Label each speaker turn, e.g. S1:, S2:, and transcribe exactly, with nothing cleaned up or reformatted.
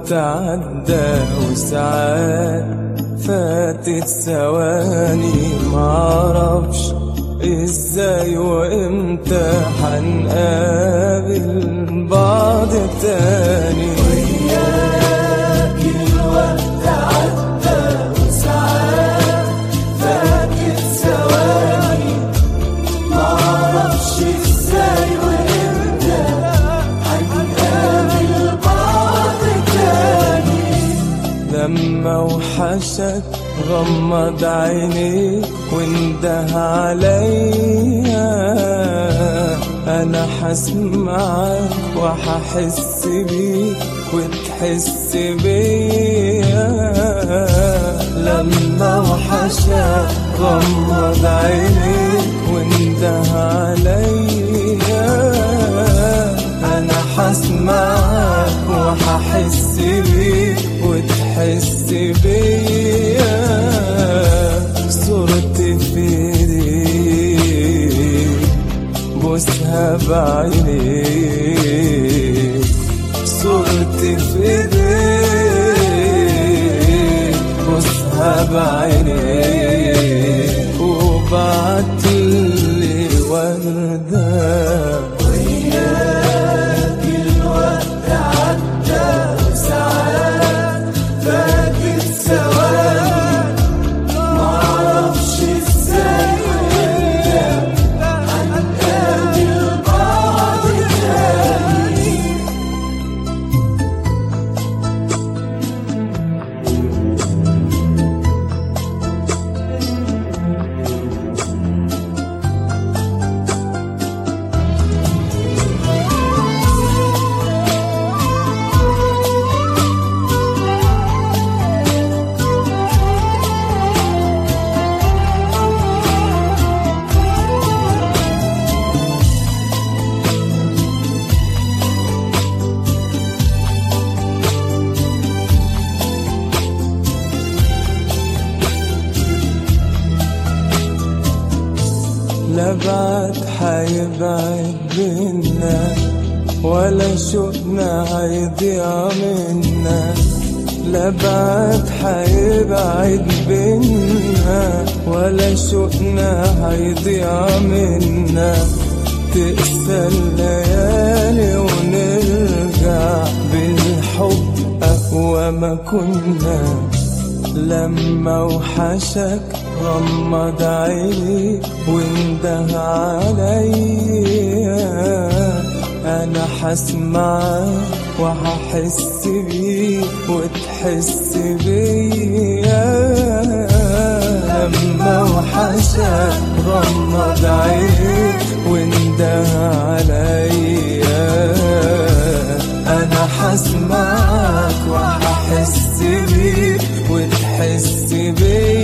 S1: عدى وساعات فاتت ثواني، معرفش ازاي وامتى حنقابل بعض تاني.
S2: وياك الوقت عدى وساعات فاتت ثواني، معرفش ازاي وامتى حنقابل بعض تاني.
S1: لما وحشك غمض عينيك وانده عليا، انا حسمعك وححس بيك وتحس بيا. لما وحشك غمض عينيك وانده عليا، انا حسمعك وححس بيك وتحس بيا. صورتي في ايديك بوسها بعينيك، صورتي في ايديك بوسها بعينيك، وبعتلي وردة.
S2: وياك الوقت عدى وساعات فاتت ثواني، معرفش ازاي وامتى حنقابل بعض تاني.
S1: لا بعد حيبعد بينا ولا شوقنا هيضيع منا، لا بعد حيبعد بينا ولا شوقنا هيضيع منا. تقسى الليالي ونرجع بالحب أقوى ما كنا. لما وحشك غمض عيني وانده عليا، انا حسمعك وححس بيك وتحس بيا. لما وحشك غمض عيني وانده عليا، انا حسمعك وححس بيك وتحس بيا.